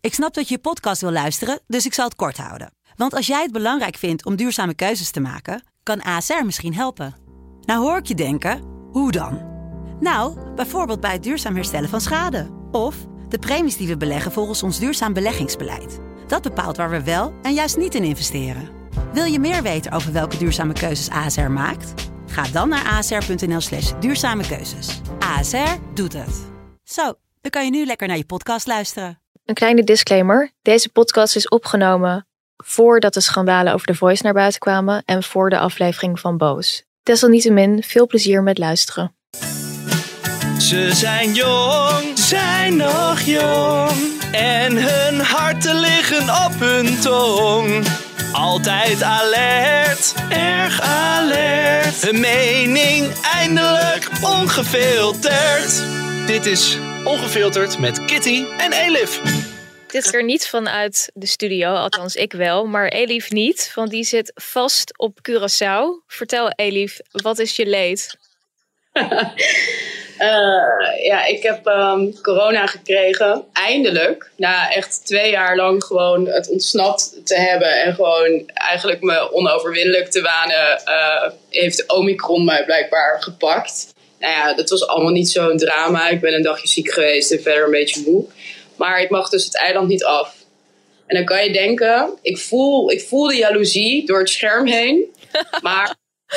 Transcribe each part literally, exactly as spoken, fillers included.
Ik snap dat je je podcast wil luisteren, dus ik zal het kort houden. Want als jij het belangrijk vindt om duurzame keuzes te maken, kan A S R misschien helpen. Nou hoor ik je denken, hoe dan? Nou, bijvoorbeeld bij het duurzaam herstellen van schade. Of de premies die we beleggen volgens ons duurzaam beleggingsbeleid. Dat bepaalt waar we wel en juist niet in investeren. Wil je meer weten over welke duurzame keuzes A S R maakt? Ga dan naar asr.nl slash duurzame keuzes. A S R doet het. Zo, dan kan je nu lekker naar je podcast luisteren. Een kleine disclaimer. Deze podcast is opgenomen voordat de schandalen over The Voice naar buiten kwamen en voor de aflevering van Boos. Desalniettemin, veel plezier met luisteren. Ze zijn jong, zijn nog jong en hun harten liggen op hun tong. Altijd alert, erg alert. Hun mening eindelijk ongefilterd. Dit is Ongefilterd met Kitty en Elif. Dit keer niet vanuit de studio, althans ik wel, maar Elif niet, want die zit vast op Curaçao. Vertel Elif, wat is je leed? Uh, ja, ik heb um, corona gekregen, eindelijk. Na echt twee jaar lang gewoon het ontsnapt te hebben en gewoon eigenlijk me onoverwinnelijk te wanen, uh, heeft Omicron mij blijkbaar gepakt. Nou ja, dat was allemaal niet zo'n drama. Ik ben een dagje ziek geweest en verder een beetje moe. Maar ik mag dus het eiland niet af. En dan kan je denken, ik voel, ik voel de jaloezie door het scherm heen. Maar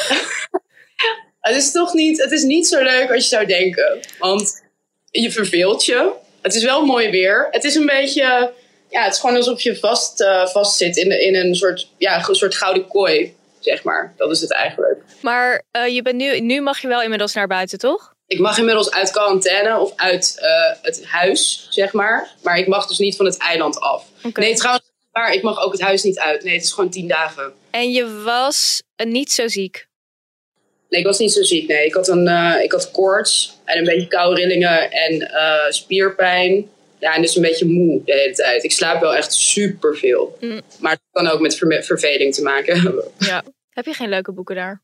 het is toch niet, het is niet zo leuk als je zou denken. Want je verveelt je. Het is wel mooi weer. Het is een beetje, ja, het is gewoon alsof je vast, uh, vast zit in, in een soort, ja, een soort gouden kooi. Zeg maar, dat is het eigenlijk. Maar uh, je bent nu, nu mag je wel inmiddels naar buiten, toch? Ik mag inmiddels uit quarantaine of uit uh, het huis, zeg maar. Maar ik mag dus niet van het eiland af. Okay. Nee, trouwens, maar ik mag ook het huis niet uit. Nee, het is gewoon tien dagen. En je was uh, niet zo ziek? Nee, ik was niet zo ziek, nee. Ik had, een, uh, ik had koorts en een beetje koude rillingen en uh, spierpijn. Ja, en dus een beetje moe de hele tijd. Ik slaap wel echt superveel. Mm. Maar het kan ook met ver- verveling te maken hebben. Ja. Heb je geen leuke boeken daar?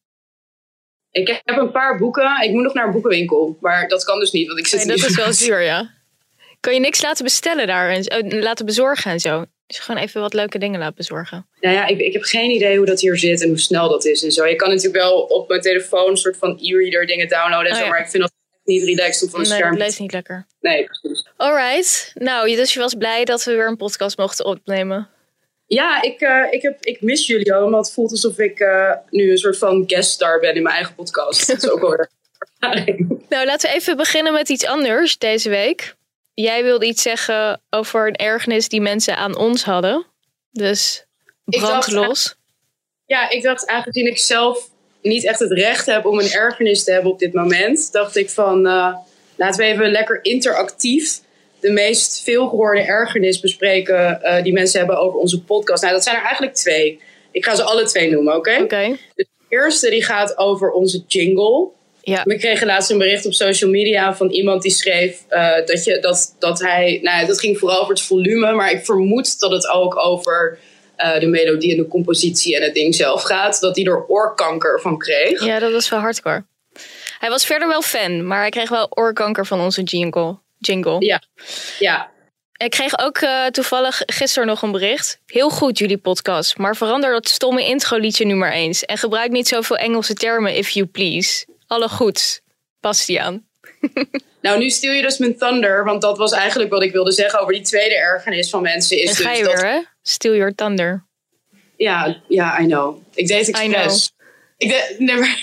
Ik heb een paar boeken. Ik moet nog naar een boekenwinkel. Maar dat kan dus niet, want ik zit nee, niet. Dat is wel zuur, ja. Kan je niks laten bestellen daar en uh, laten bezorgen en zo? Dus gewoon even wat leuke dingen laten bezorgen. Nou ja, ik, ik heb geen idee hoe dat hier zit en hoe snel dat is en zo. Je kan natuurlijk wel op mijn telefoon een soort van e-reader dingen downloaden en oh, zo. Ja. Maar ik vind dat niet relaxed om van een nee, scherm. Nee, dat leest niet lekker. Nee, precies. Alright. Nou, dus je was blij dat we weer een podcast mochten opnemen. Ja, ik, uh, ik, heb, ik mis jullie al. Want het voelt alsof ik uh, nu een soort van gueststar ben in mijn eigen podcast. Dat is ook wel ervaring. Nou, laten we even beginnen met iets anders deze week. Jij wilde iets zeggen over een ergernis die mensen aan ons hadden. Dus brand los. Ja, ik dacht aangezien ik zelf niet echt het recht heb om een ergernis te hebben op dit moment, dacht ik van uh, laten we even lekker interactief de meest veelgehoorde ergernis bespreken uh, die mensen hebben over onze podcast. Nou, dat zijn er eigenlijk twee. Ik ga ze alle twee noemen, oké? Okay? Oké. Okay. De eerste die gaat over onze jingle. Ja. We kregen laatst een bericht op social media van iemand die schreef uh, dat, je, dat, dat hij, nou ja, dat ging vooral over het volume, maar ik vermoed dat het ook over uh, de melodie en de compositie en het ding zelf gaat. Dat hij er oorkanker van kreeg. Ja, dat was wel hardcore. Hij was verder wel fan, maar hij kreeg wel oorkanker van onze jingle. jingle. Ja, ja. Ik kreeg ook uh, toevallig gisteren nog een bericht. Heel goed jullie podcast, maar verander dat stomme intro liedje nu maar eens. En gebruik niet zoveel Engelse termen, if you please. Alle goeds, Bastiaan. Nou, nu stuur je dus mijn thunder, want dat was eigenlijk wat ik wilde zeggen over die tweede ergernis van mensen. Is en ga dus je dat... weer, hè? Steal your thunder. Ja, ja, I know. Ik deed het expres. Ik deed... Never...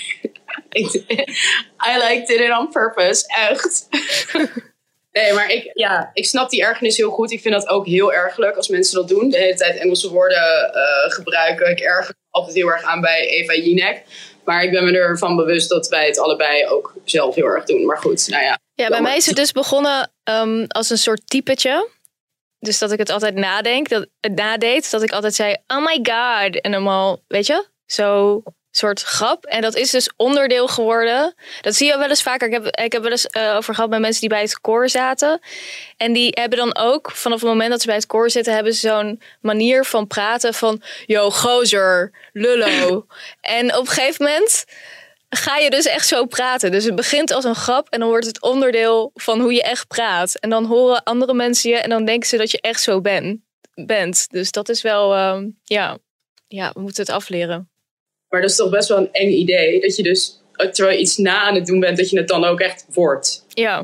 I liked it on purpose, echt. Nee, maar ik, ja, ik snap die ergernis heel goed. Ik vind dat ook heel ergerlijk als mensen dat doen. De hele tijd Engelse woorden uh, gebruiken. Ik erger me altijd heel erg aan bij Eva Jinek. Maar ik ben me ervan bewust dat wij het allebei ook zelf heel erg doen. Maar goed, nou ja. Ja, bij mij is het dus begonnen um, als een soort typetje. Dus dat ik het altijd nadenk, dat het nadeed. Dat ik altijd zei, oh my god. En allemaal, weet je, zo soort grap. En dat is dus onderdeel geworden. Dat zie je wel eens vaker. Ik heb, ik heb wel eens uh, over gehad met mensen die bij het koor zaten. En die hebben dan ook, vanaf het moment dat ze bij het koor zitten, hebben ze zo'n manier van praten van, yo, gozer, lullo. En op een gegeven moment ga je dus echt zo praten. Dus het begint als een grap en dan wordt het onderdeel van hoe je echt praat. En dan horen andere mensen je en dan denken ze dat je echt zo ben, bent. Dus dat is wel, uh, ja, ja, we moeten het afleren. Maar dat is toch best wel een eng idee. Dat je dus, terwijl je iets na aan het doen bent, dat je het dan ook echt wordt. Ja.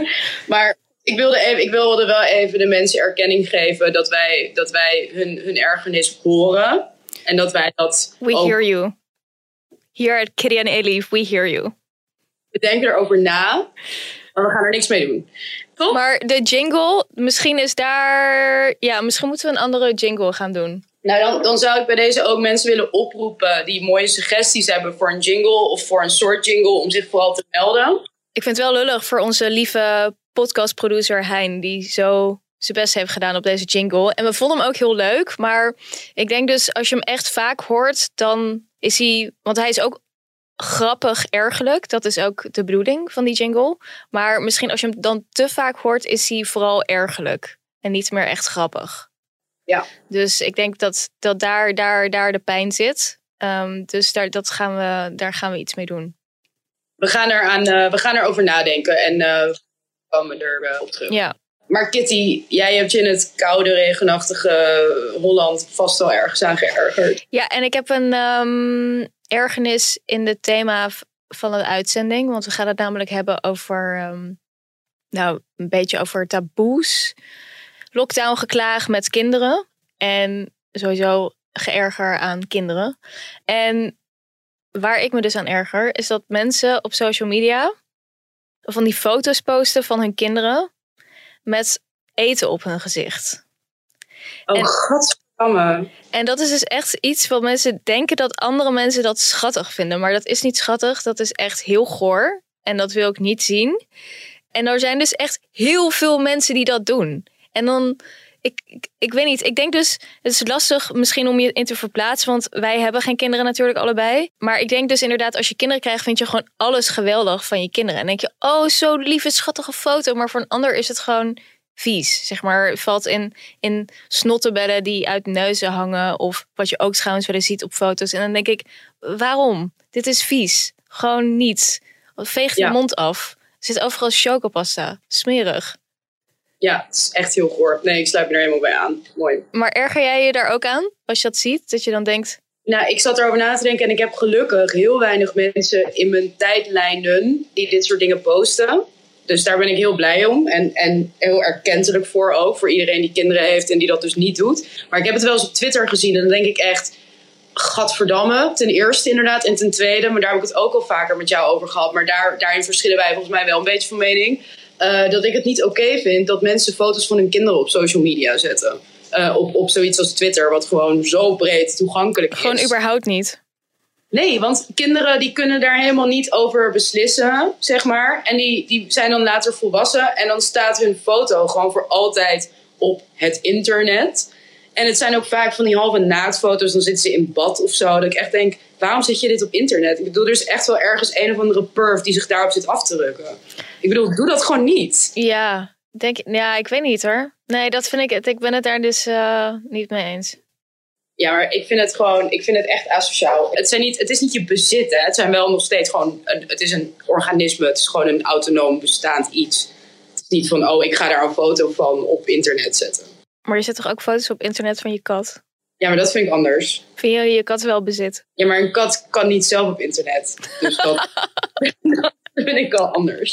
Maar ik wilde, even, ik wilde wel even de mensen erkenning geven dat wij, dat wij hun, hun ergernis horen. En dat wij dat We ook... hear you. Here at Kitty en Elif, we hear you. We denken erover na, maar we gaan er niks mee doen. Toch? Maar de jingle, misschien is daar... Ja, misschien moeten we een andere jingle gaan doen. Nou, dan, dan zou ik bij deze ook mensen willen oproepen die mooie suggesties hebben voor een jingle of voor een soort jingle om zich vooral te melden. Ik vind het wel lullig voor onze lieve podcastproducer Hein, die zo zijn best heeft gedaan op deze jingle. En we vonden hem ook heel leuk, maar ik denk dus als je hem echt vaak hoort, dan is hij... Want hij is ook grappig ergerlijk. Dat is ook de bedoeling van die jingle. Maar misschien als je hem dan te vaak hoort, is hij vooral ergerlijk. En niet meer echt grappig. Ja. Dus ik denk dat, dat daar, daar, daar de pijn zit. Um, dus daar, dat gaan we, daar gaan we iets mee doen. We gaan, er aan, uh, we gaan erover nadenken en uh, we komen er uh, op terug. Ja. Maar Kitty, jij hebt je in het koude, regenachtige Holland vast wel ergens aan geërgerd. Ja, en ik heb een um, ergernis in het thema van de uitzending. Want we gaan het namelijk hebben over, um, nou, een beetje over taboes. Lockdown geklaag met kinderen. En sowieso geërger aan kinderen. En waar ik me dus aan erger, is dat mensen op social media van die foto's posten van hun kinderen met eten op hun gezicht. Oh, en, godverdamme. En dat is dus echt iets wat mensen denken dat andere mensen dat schattig vinden. Maar dat is niet schattig, dat is echt heel goor. En dat wil ik niet zien. En er zijn dus echt heel veel mensen die dat doen. En dan, ik, ik, ik weet niet, ik denk dus, het is lastig misschien om je in te verplaatsen, want wij hebben geen kinderen natuurlijk allebei. Maar ik denk dus inderdaad, als je kinderen krijgt, vind je gewoon alles geweldig van je kinderen. En denk je, oh, zo lieve, schattige foto. Maar voor een ander is het gewoon vies. Zeg maar, valt in, in snottenbedden die uit neuzen hangen. Of wat je ook trouwens wel eens ziet op foto's. En dan denk ik, waarom? Dit is vies. Gewoon niet. Veeg je ja. mond af. Er zit overal chocopasta. Smerig. Ja, het is echt heel goor. Nee, ik sluit me er helemaal bij aan. Mooi. Maar erger jij je daar ook aan? Als je dat ziet, dat je dan denkt... Nou, ik zat erover na te denken en ik heb gelukkig heel weinig mensen in mijn tijdlijnen die dit soort dingen posten. Dus daar ben ik heel blij om. En, en heel erkentelijk voor ook. Voor iedereen die kinderen heeft en die dat dus niet doet. Maar ik heb het wel eens op Twitter gezien en dan denk ik echt... Gadverdamme, ten eerste inderdaad. En ten tweede, maar daar heb ik het ook al vaker met jou over gehad. Maar daar, daarin verschillen wij volgens mij wel een beetje van mening. Uh, dat ik het niet oké okay vind dat mensen foto's van hun kinderen op social media zetten. Uh, op, op zoiets als Twitter, wat gewoon zo breed toegankelijk is. Gewoon überhaupt niet. Nee, want kinderen die kunnen daar helemaal niet over beslissen, zeg maar. En die, die zijn dan later volwassen. En dan staat hun foto gewoon voor altijd op het internet. En het zijn ook vaak van die halve naaktfoto's. Dan zitten ze in bad of zo. Dat ik echt denk, waarom zet je dit op internet? Ik bedoel, er is echt wel ergens een of andere perv die zich daarop zit af te drukken. Ik bedoel, doe dat gewoon niet. Ja, denk, ja, ik weet niet hoor. Nee, dat vind ik het. Ik ben het daar dus uh, niet mee eens. Ja, maar ik vind het gewoon, ik vind het echt asociaal. Het, zijn niet, het is niet je bezit, hè. Het zijn wel nog steeds gewoon, een, het is een organisme. Het is gewoon een autonoom bestaand iets. Het is niet van, oh, ik ga daar een foto van op internet zetten. Maar je zet toch ook foto's op internet van je kat? Ja, maar dat vind ik anders. Vind je je kat wel bezit? Ja, maar een kat kan niet zelf op internet. Dus dat, dat vind ik al anders.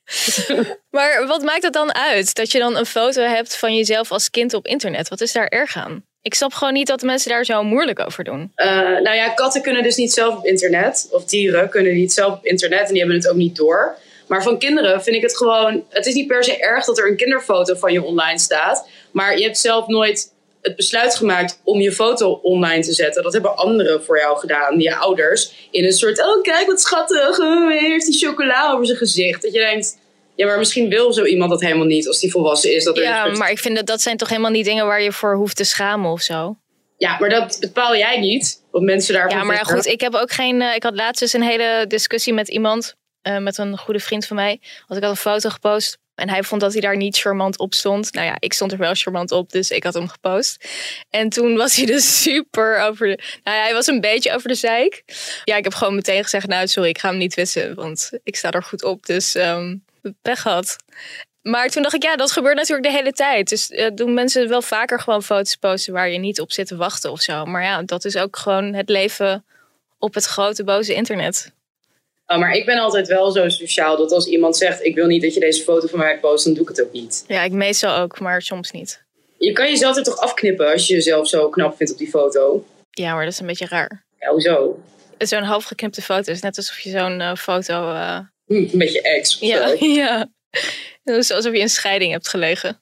Maar wat maakt het dan uit? Dat je dan een foto hebt van jezelf als kind op internet. Wat is daar erg aan? Ik snap gewoon niet dat de mensen daar zo moeilijk over doen. Uh, nou ja, katten kunnen dus niet zelf op internet. Of dieren kunnen niet zelf op internet. En die hebben het ook niet door. Maar van kinderen vind ik het gewoon... Het is niet per se erg dat er een kinderfoto van je online staat. Maar je hebt zelf nooit het besluit gemaakt om je foto online te zetten. Dat hebben anderen voor jou gedaan, je ouders. In een soort, oh kijk wat schattig, oh, hij heeft die chocola over zijn gezicht. Dat je denkt, ja maar misschien wil zo iemand dat helemaal niet als die volwassen is. Dat er ja, dus... maar ik vind dat dat zijn toch helemaal niet dingen waar je voor hoeft te schamen of zo. Ja, maar dat bepaal jij niet. Wat mensen daarvan Ja, maar vinden. goed, ik heb ook geen... Uh, ik had laatst dus een hele discussie met iemand, uh, met een goede vriend van mij. Want ik had een foto gepost En hij vond dat hij daar niet charmant op stond. Nou ja, ik stond er wel charmant op, dus ik had hem gepost. En toen was hij dus super over de... Nou ja, hij was een beetje over de zeik. Ja, ik heb gewoon meteen gezegd, nou sorry, ik ga hem niet wissen. Want ik sta er goed op, dus um, pech gehad. Maar toen dacht ik, ja, dat gebeurt natuurlijk de hele tijd. Dus uh, doen mensen wel vaker gewoon foto's posten waar je niet op zit te wachten of zo. Maar ja, dat is ook gewoon het leven op het grote boze internet. Oh, maar ik ben altijd wel zo sociaal dat als iemand zegt, ik wil niet dat je deze foto van mij post, dan doe ik het ook niet. Ja, ik meestal ook, maar soms niet. Je kan jezelf er toch afknippen als je jezelf zo knap vindt op die foto? Ja, maar dat is een beetje raar. Ja, hoezo? Zo'n half geknipte foto is net alsof je zo'n uh, foto... Uh... Hm, een beetje ex. Ja, ja. Het is alsof je in scheiding hebt gelegen.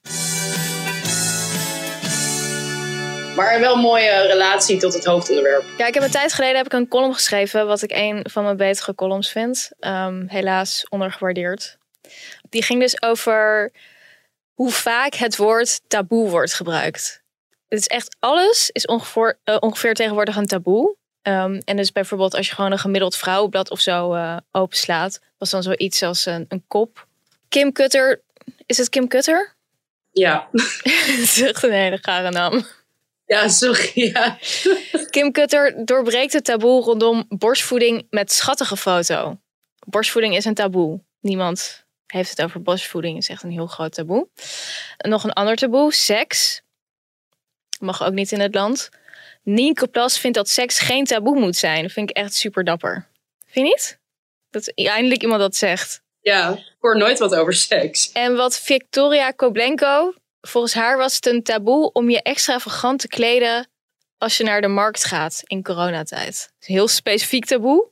Maar wel een mooie relatie tot het hoofdonderwerp. Ja, ik heb een tijd geleden heb ik een column geschreven, wat ik een van mijn betere columns vind. Um, helaas ondergewaardeerd. Die ging dus over hoe vaak het woord taboe wordt gebruikt. Het is echt alles is ongeveer, uh, ongeveer tegenwoordig een taboe. Um, en dus bijvoorbeeld als je gewoon een gemiddeld vrouwenblad of zo uh, openslaat, was dan zoiets als een, een kop. Kim Kutter, is het Kim Kutter? Ja. Het is echt een hele gare naam. Ja, sorry. Ja. Kim Kutter doorbreekt het taboe rondom borstvoeding met schattige foto. Borstvoeding is een taboe. Niemand heeft het over borstvoeding. Het is echt een heel groot taboe. En nog een ander taboe, seks. Mag ook niet in het land. Nienke Plas vindt dat seks geen taboe moet zijn. Dat vind ik echt super dapper. Vind je niet? Dat eindelijk iemand dat zegt. Ja, ik hoor nooit wat over seks. En wat Victoria Koblenko... Volgens haar was het een taboe om je extravagant te kleden als je naar de markt gaat in coronatijd. Een heel specifiek taboe.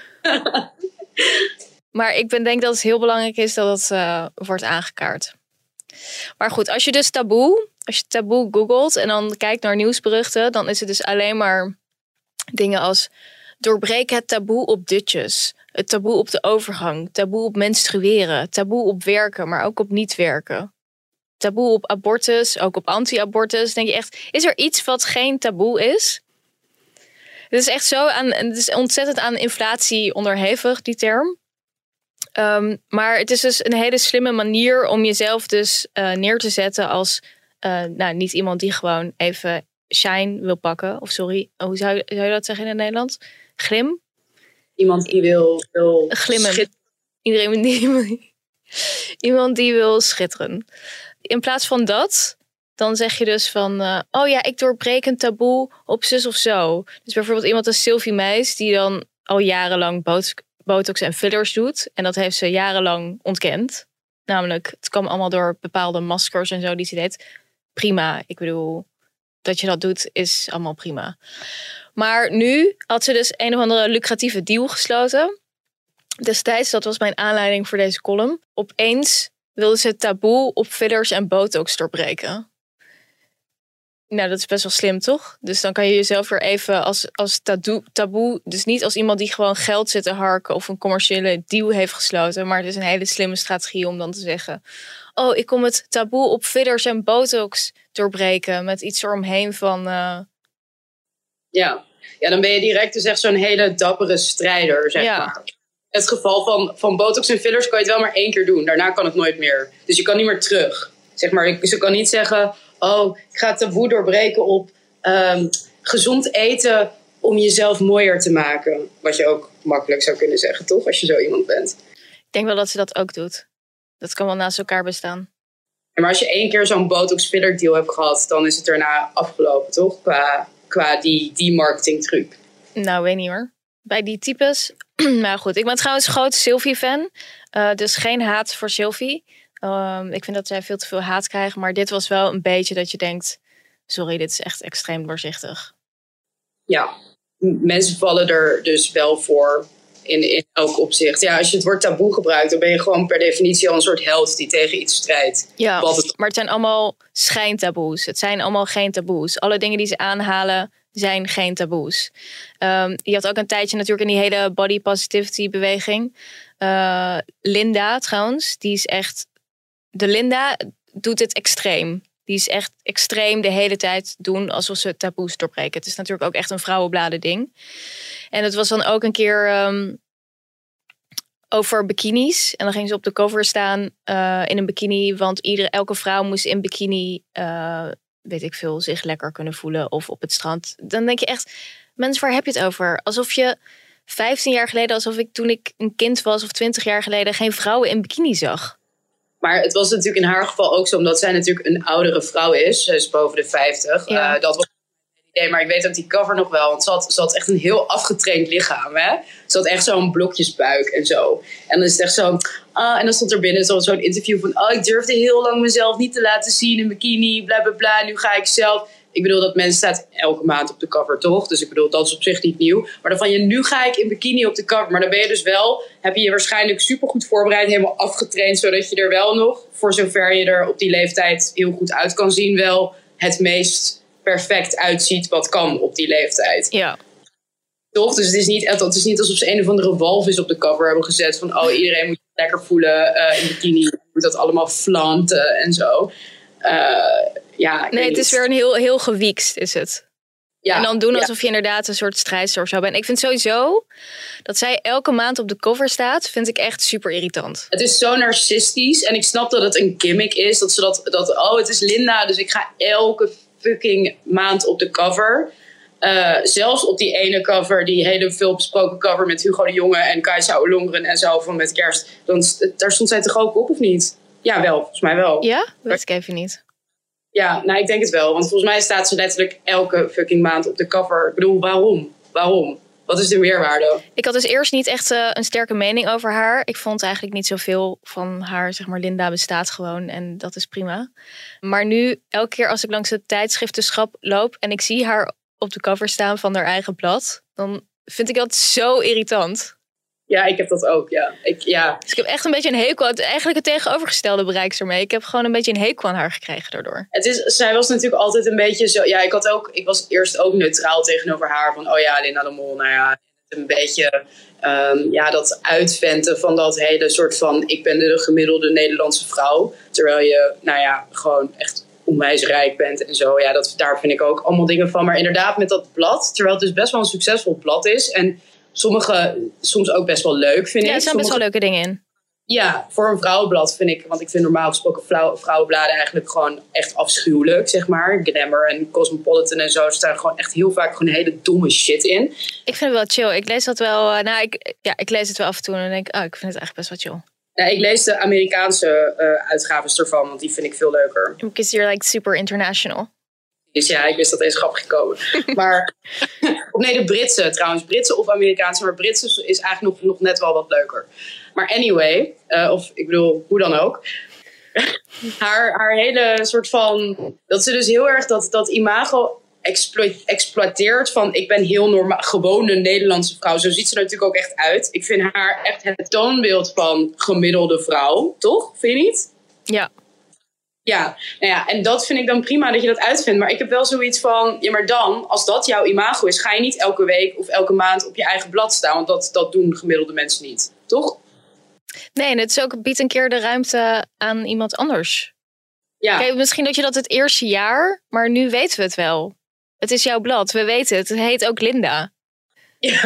Maar ik ben, denk dat het heel belangrijk is dat het uh, wordt aangekaart. Maar goed, als je dus taboe, als je taboe googelt en dan kijkt naar nieuwsberichten, dan is het dus alleen maar dingen als doorbreek het taboe op dutjes, het taboe op de overgang, taboe op menstrueren, taboe op werken, maar ook op niet werken. Taboe op abortus, ook op anti-abortus. Denk je echt, is er iets wat geen taboe is? Het is echt zo aan, het is ontzettend aan inflatie onderhevig, die term. Um, maar het is dus een hele slimme manier om jezelf dus uh, neer te zetten als uh, nou, niet iemand die gewoon even shine wil pakken. Of sorry, hoe zou je, zou je dat zeggen in het Nederlands? Glim? Iemand die wil, wil glimmen. Schit- Iedereen die, iemand die wil schitteren. In plaats van dat, dan zeg je dus van... Uh, oh ja, ik doorbreek een taboe op zus of zo. Dus bijvoorbeeld iemand als Sylvie Meis... die dan al jarenlang bot- botox en fillers doet. En dat heeft ze jarenlang ontkend. Namelijk, het kwam allemaal door bepaalde maskers en zo die ze deed. Prima, ik bedoel, dat je dat doet is allemaal prima. Maar nu had ze dus een of andere lucratieve deal gesloten. Destijds, dat was mijn aanleiding voor deze column. Opeens wilde ze het taboe op fillers en botox doorbreken. Nou, dat is best wel slim, toch? Dus dan kan je jezelf weer even als, als taboe, taboe... Dus niet als iemand die gewoon geld zit te harken... of een commerciële deal heeft gesloten. Maar het is een hele slimme strategie om dan te zeggen... oh, ik kom het taboe op fillers en botox doorbreken... met iets eromheen van... Uh... Ja. ja, dan ben je direct dus echt zo'n hele dappere strijder, zeg Ja. maar. In het geval van, van botox en fillers kan je het wel maar één keer doen. Daarna kan het nooit meer. Dus je kan niet meer terug. Zeg maar, ze kan niet zeggen... oh, ik ga het taboe doorbreken op um, gezond eten om jezelf mooier te maken. Wat je ook makkelijk zou kunnen zeggen, toch? Als je zo iemand bent. Ik denk wel dat ze dat ook doet. Dat kan wel naast elkaar bestaan. Ja, maar als je één keer zo'n botox-filler deal hebt gehad... dan is het daarna afgelopen, toch? Qua, qua die, die marketing truc. Nou, weet niet hoor. Bij die types... nou goed, ik ben trouwens groot Sylvie-fan. Uh, dus geen haat voor Sylvie. Um, ik vind dat zij veel te veel haat krijgt. Maar dit was wel een beetje dat je denkt... sorry, dit is echt extreem doorzichtig. Ja, mensen vallen er dus wel voor in, in elk opzicht. Ja, als je het woord taboe gebruikt... dan ben je gewoon per definitie al een soort held die tegen iets strijdt. Ja, het... maar het zijn allemaal schijntaboes. Het zijn allemaal geen taboes. Alle dingen die ze aanhalen... zijn geen taboes. Um, je had ook een tijdje natuurlijk in die hele body positivity beweging. Uh, Linda trouwens, die is echt... De Linda doet het extreem. Die is echt extreem de hele tijd doen alsof ze taboes doorbreken. Het is natuurlijk ook echt een vrouwenbladen ding. En het was dan ook een keer... Um, over bikinis. En dan ging ze op de cover staan uh, in een bikini. Want iedere, elke vrouw moest in bikini, uh, weet ik veel, zich lekker kunnen voelen. Of op het strand. Dan denk je echt, mensen, waar heb je het over? Alsof je vijftien jaar geleden, alsof ik toen ik een kind was of twintig jaar geleden geen vrouwen in bikini zag. Maar het was natuurlijk in haar geval ook zo, omdat zij natuurlijk een oudere vrouw is. Ze is boven de vijftig. Ja. Uh, dat was een idee, maar ik weet ook die cover nog wel. Want ze had, ze had echt een heel afgetraind lichaam. Hè? Ze had echt zo'n blokjesbuik en zo. En dan is het echt zo. Ah, en dan stond er binnen zo, zo'n interview van. Oh, ik durfde heel lang mezelf niet te laten zien in bikini. Bla bla bla. Nu ga ik zelf. Ik bedoel, dat mensen staat elke maand op de cover, toch? Dus ik bedoel, dat is op zich niet nieuw. Maar dan van je, nu ga ik in bikini op de cover. Maar dan ben je dus wel, heb je je waarschijnlijk supergoed voorbereid, helemaal afgetraind, zodat je er wel nog, voor zover je er op die leeftijd heel goed uit kan zien, wel het meest perfect uitziet wat kan op die leeftijd. Ja. Toch? Dus het is niet, het is niet alsof ze een of andere walvis op de cover hebben gezet van, oh, iedereen moet je lekker voelen uh, in bikini. Je moet dat allemaal flanten en zo. Uh, ja, nee, het is weer een heel, heel gewiekst, is het. Ja, en dan doen alsof ja. je inderdaad een soort strijdster of zo bent. Ik vind sowieso dat zij elke maand op de cover staat, vind ik echt super irritant. Het is zo narcistisch en ik snap dat het een gimmick is. Dat ze dat, dat oh, het is Linda, dus ik ga elke fucking maand op de cover. Uh, zelfs op die ene cover, die hele veel besproken cover met Hugo de Jonge en Kajsa Ollongren en zo van Met Kerst. Dan, daar stond zij toch ook op, of niet? Ja, wel. Volgens mij wel. Ja? Dat weet ik even niet. Ja, nou, ik denk het wel. Want volgens mij staat ze letterlijk elke fucking maand op de cover. Ik bedoel, waarom? Waarom? Wat is de meerwaarde? Ik had dus eerst niet echt uh, een sterke mening over haar. Ik vond eigenlijk niet zoveel van haar, zeg maar, Linda bestaat gewoon. En dat is prima. Maar nu, elke keer als ik langs het tijdschriftenschap loop en ik zie haar op de cover staan van haar eigen blad, dan vind ik dat zo irritant. Ja, ik heb dat ook, ja. Ik, ja. Dus ik heb echt een beetje een hekel. Eigenlijk het tegenovergestelde bereik ze ermee. Ik heb gewoon een beetje een hekel aan haar gekregen daardoor. Het is, zij was natuurlijk altijd een beetje zo. Ja, ik had ook. Ik was eerst ook neutraal tegenover haar. Van, oh ja, Linda de Mol. Nou ja, een beetje. Um, ja, dat uitventen van dat hele soort van. Ik ben de gemiddelde Nederlandse vrouw. Terwijl je, nou ja, gewoon echt onwijs rijk bent en zo. Ja, dat, daar vind ik ook allemaal dingen van. Maar inderdaad, met dat blad. Terwijl het dus best wel een succesvol blad is. En sommige soms ook best wel leuk, vind ik. Ja, er zijn sommige, best wel leuke dingen in. Ja, voor een vrouwenblad vind ik... Want ik vind normaal gesproken vrouw, vrouwenbladen eigenlijk gewoon echt afschuwelijk, zeg maar. Glamour en Cosmopolitan en zo. Er staan gewoon echt heel vaak gewoon hele domme shit in. Ik vind het wel chill. Ik lees dat wel... Nou, ik, ja, ik lees het wel af en toe en dan denk ik... Oh, ik vind het eigenlijk best wel chill. Ja, ik lees de Amerikaanse uh, uitgaves ervan, want die vind ik veel leuker. Because you're like super international. Dus ja, ik wist dat deze grap ging komen. Maar, of nee, de Britse trouwens. Britse of Amerikaanse. Maar Britse is eigenlijk nog, nog net wel wat leuker. Maar anyway, uh, of ik bedoel, hoe dan ook. haar, haar hele soort van... Dat ze dus heel erg dat, dat imago exploit, exploiteert van... Ik ben heel normaal, gewone Nederlandse vrouw. Zo ziet ze er natuurlijk ook echt uit. Ik vind haar echt het toonbeeld van gemiddelde vrouw. Toch? Vind je niet? Ja. Ja, nou ja, en dat vind ik dan prima dat je dat uitvindt. Maar ik heb wel zoiets van, ja, maar dan, als dat jouw imago is, ga je niet elke week of elke maand op je eigen blad staan. Want dat, dat doen gemiddelde mensen niet, toch? Nee, en het is ook, biedt een keer de ruimte aan iemand anders. Ja. Kijk, misschien dat je dat het eerste jaar, maar nu weten we het wel. Het is jouw blad, we weten het. Het heet ook Linda. Ja,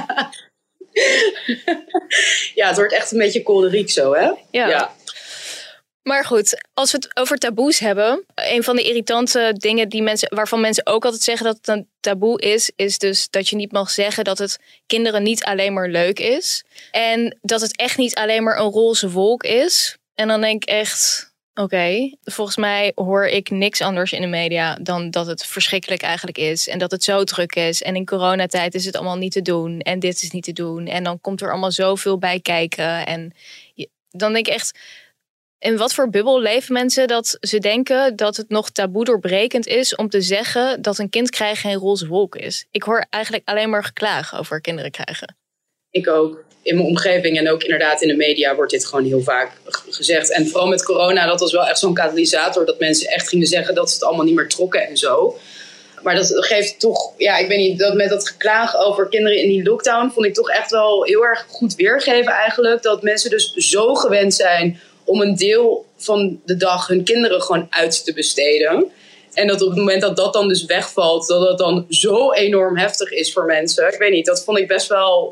ja, het wordt echt een beetje kolderiek zo, hè? Ja. ja. Maar goed, als we het over taboes hebben. Een van de irritante dingen die mensen, waarvan mensen ook altijd zeggen dat het een taboe is. Is dus dat je niet mag zeggen dat het kinderen niet alleen maar leuk is. En dat het echt niet alleen maar een roze wolk is. En dan denk ik echt, oké, okay, volgens mij hoor ik niks anders in de media dan dat het verschrikkelijk eigenlijk is. En dat het zo druk is. En in coronatijd is het allemaal niet te doen. En dit is niet te doen. En dan komt er allemaal zoveel bij kijken. En dan denk ik echt... In wat voor bubbel leven mensen dat ze denken dat het nog taboe doorbrekend is om te zeggen dat een kind krijgen geen roze wolk is? Ik hoor eigenlijk alleen maar geklaag over kinderen krijgen. Ik ook. In mijn omgeving en ook inderdaad in de media wordt dit gewoon heel vaak gezegd. En vooral met corona, dat was wel echt zo'n katalysator dat mensen echt gingen zeggen dat ze het allemaal niet meer trokken en zo. Maar dat geeft toch, ja, ik weet niet, dat met dat geklaag over kinderen in die lockdown vond ik toch echt wel heel erg goed weergeven eigenlijk. Dat mensen dus zo gewend zijn om een deel van de dag hun kinderen gewoon uit te besteden. En dat op het moment dat dat dan dus wegvalt, dat dat dan zo enorm heftig is voor mensen. Ik weet niet, dat vond ik best wel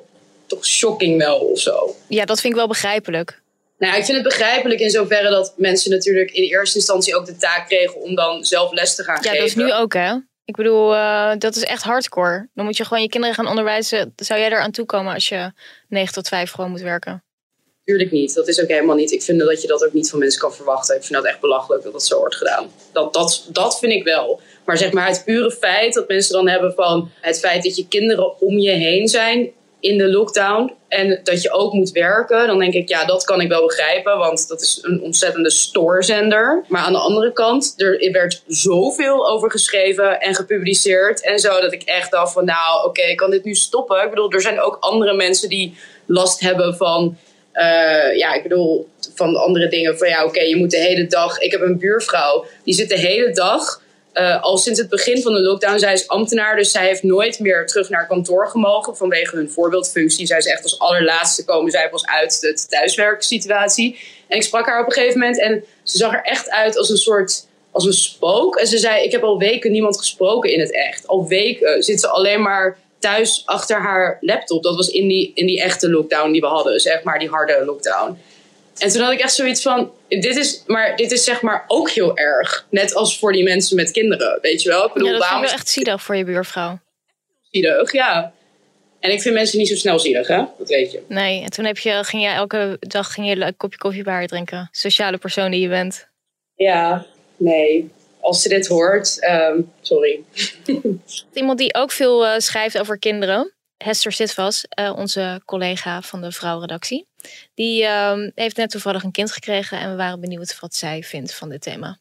toch shocking wel of zo. Ja, dat vind ik wel begrijpelijk. Nou, ik vind het begrijpelijk in zoverre dat mensen natuurlijk in eerste instantie ook de taak kregen om dan zelf les te gaan ja, geven. Ja, dat is nu ook, hè? Ik bedoel, uh, dat is echt hardcore. Dan moet je gewoon je kinderen gaan onderwijzen. Zou jij eraan toekomen als je negen tot vijf gewoon moet werken? Tuurlijk niet. Dat is ook helemaal niet. Ik vind dat je dat ook niet van mensen kan verwachten. Ik vind dat echt belachelijk dat dat zo wordt gedaan. Dat, dat, dat vind ik wel. Maar zeg maar het pure feit dat mensen dan hebben van het feit dat je kinderen om je heen zijn in de lockdown en dat je ook moet werken, dan denk ik, ja, dat kan ik wel begrijpen, want dat is een ontzettende stoorzender. Maar aan de andere kant, er werd zoveel over geschreven en gepubliceerd en zo, dat ik echt dacht van, nou, oké, okay, kan dit nu stoppen? Ik bedoel, er zijn ook andere mensen die last hebben van, uh, ja, ik bedoel, van andere dingen. Van, ja, oké, okay, je moet de hele dag, ik heb een buurvrouw, die zit de hele dag, Uh, al sinds het begin van de lockdown. Zij is ambtenaar, dus zij heeft nooit meer terug naar kantoor gemogen vanwege hun voorbeeldfunctie. Zij is echt als allerlaatste komen zij pas uit de thuiswerksituatie. En ik sprak haar op een gegeven moment en ze zag er echt uit als een soort, als een spook. En ze zei, ik heb al weken niemand gesproken in het echt. Al weken zit ze alleen maar thuis achter haar laptop. Dat was in die, in die echte lockdown die we hadden, zeg maar, die harde lockdown. En toen had ik echt zoiets van, dit is, maar dit is zeg maar ook heel erg. Net als voor die mensen met kinderen, weet je wel. Ik bedoel, ja, dat waarom vind ik wel echt zielig voor je buurvrouw. Zielig, ja. En ik vind mensen niet zo snel zielig, hè? Dat weet je. Nee, en toen heb je, ging je elke dag ging je een kopje koffie bij haar drinken. Sociale persoon die je bent. Ja, nee. Als ze dit hoort, um, sorry. Iemand die ook veel uh, schrijft over kinderen. Hester Sitvas, uh, onze collega van de Vrouwredactie. Die uh, heeft net toevallig een kind gekregen en we waren benieuwd wat zij vindt van dit thema.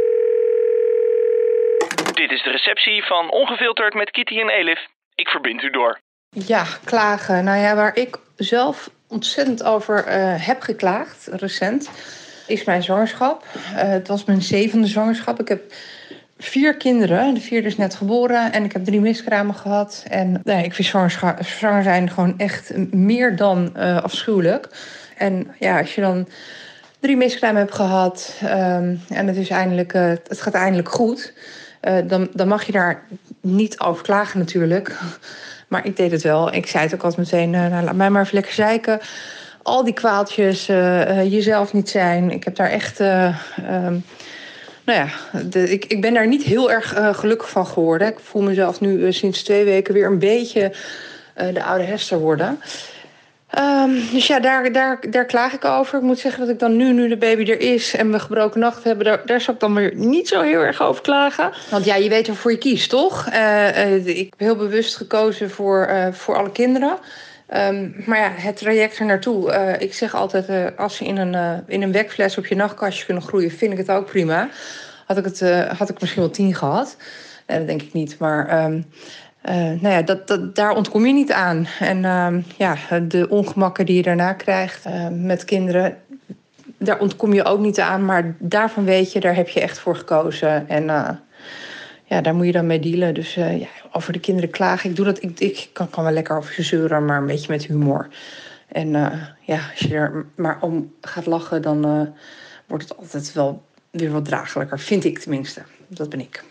Dit is de receptie van Ongefilterd met Kitty en Elif. Ik verbind u door. Ja, klagen. Nou ja, waar ik zelf ontzettend over uh, heb geklaagd, recent, is mijn zwangerschap. Uh, het was mijn zevende zwangerschap. Ik heb vier kinderen. De vierde is net geboren en ik heb drie miskramen gehad. En nee, ik vind zwanger zijn gewoon echt meer dan uh, afschuwelijk. En ja, als je dan drie miskramen hebt gehad um, en het, is eindelijk, uh, het gaat eindelijk goed, uh, dan, dan mag je daar niet over klagen natuurlijk. Maar ik deed het wel. Ik zei het ook altijd meteen, uh, nou, laat mij maar even lekker zeiken. Al die kwaaltjes, uh, uh, jezelf niet zijn. Ik heb daar echt... Uh, um, nou ja, de, ik, ik ben daar niet heel erg uh, gelukkig van geworden. Ik voel mezelf nu uh, sinds twee weken weer een beetje uh, de oude Hester worden. Um, dus ja, daar, daar, daar klaag ik over. Ik moet zeggen dat ik dan nu, nu de baby er is en we gebroken nacht hebben, daar, daar zou ik dan weer niet zo heel erg over klagen. Want ja, je weet waarvoor je kiest, toch? Uh, uh, ik heb heel bewust gekozen voor, uh, voor alle kinderen. Um, maar ja, het traject er naartoe. Uh, ik zeg altijd, uh, als ze in een, uh, in een wekfles op je nachtkastje kunnen groeien, vind ik het ook prima. Had ik, het, uh, had ik misschien wel tien gehad. Nee, dat denk ik niet, maar... Um, Uh, nou ja, dat, dat, daar ontkom je niet aan. En uh, ja, de ongemakken die je daarna krijgt uh, met kinderen, daar ontkom je ook niet aan. Maar daarvan weet je, daar heb je echt voor gekozen. En uh, ja, daar moet je dan mee dealen. Dus uh, ja, over de kinderen klagen. Ik doe dat, ik, ik kan, kan wel lekker over ze zeuren, maar een beetje met humor. En uh, ja, als je er maar om gaat lachen, dan uh, wordt het altijd wel weer wat draaglijker. Vind ik tenminste. Dat ben ik.